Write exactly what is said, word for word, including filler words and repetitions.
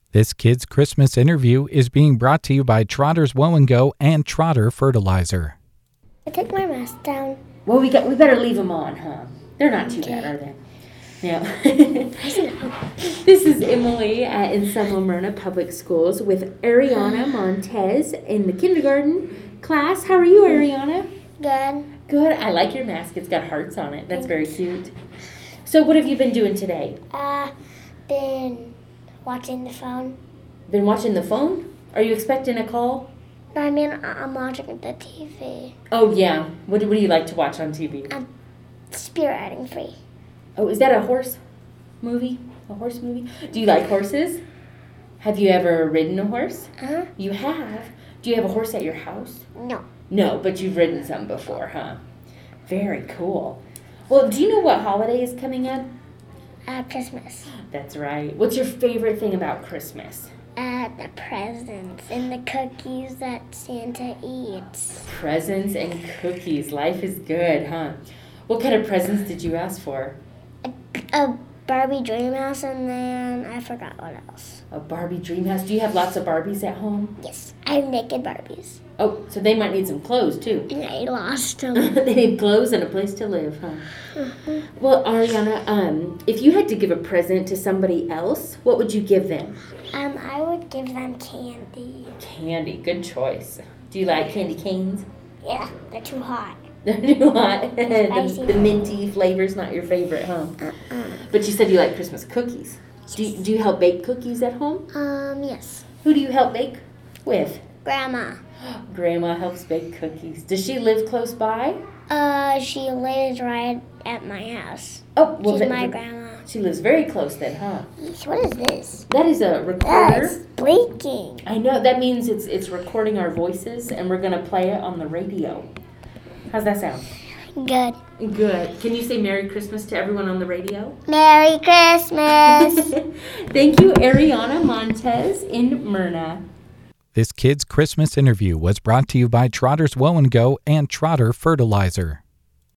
This Kids Christmas interview is being brought to you by Trotter's Woe and Go and Trotter Fertilizer. I took my mask down. Well, we got we better leave them on, huh? They're not too bad, are they? Yeah. This is Emily at Ensemble Myrna Public Schools with Ariana Montez in the kindergarten class. How are you, Ariana? Good. Good. I like your mask. It's got hearts on it. That's very cute. So what have you been doing today? Uh, been watching the phone. Been watching the phone? Are you expecting a call? No, I mean, I- I'm watching the T V. Oh, yeah. What do, what do you like to watch on T V? Um, Spirit Riding Free. Oh, is that a horse movie? A horse movie? Do you like horses? Have you ever ridden a horse? Uh-huh. You have? Do you have a horse at your house? No. No, but you've ridden some before, huh? Very cool. Well, do you know what holiday is coming up? Uh, Christmas. That's right. What's your favorite thing about Christmas? Uh, the presents and the cookies that Santa eats. Presents and cookies. Life is good, huh? What kind of presents did you ask for? A, a Barbie dream house, and then I forgot what else. A Barbie dream house. Do you have lots of Barbies at home? Yes, I have naked Barbies. Oh, so they might need some clothes, too. And I lost them. They need clothes and a place to live, huh? Mm-hmm. Well, Ariana, um, if you had to give a present to somebody else, what would you give them? Um, I would give them candy. Candy. Good choice. Do you like candy canes? Yeah, they're too hot. They're too hot. the, Spicy. the minty flavor's not your favorite, huh? Uh-uh. But you said you like Christmas cookies. Do you, do you help bake cookies at home? Um, yes. Who do you help bake with? Grandma. Grandma helps bake cookies. Does she live close by? Uh, she lives right at my house. Oh, well, She's that- my grandma. She lives very close then, huh? Yeesh, what is this? That is a Oh, recorder. it's blinking. I know. That means it's it's recording our voices, and we're gonna play it on the radio. How's that sound? Good. Good. Can you say Merry Christmas to everyone on the radio? Merry Christmas. Thank you, Ariana Montez in Myrna. This Kids Christmas interview was brought to you by Trotter's Woe and Go and Trotter Fertilizer.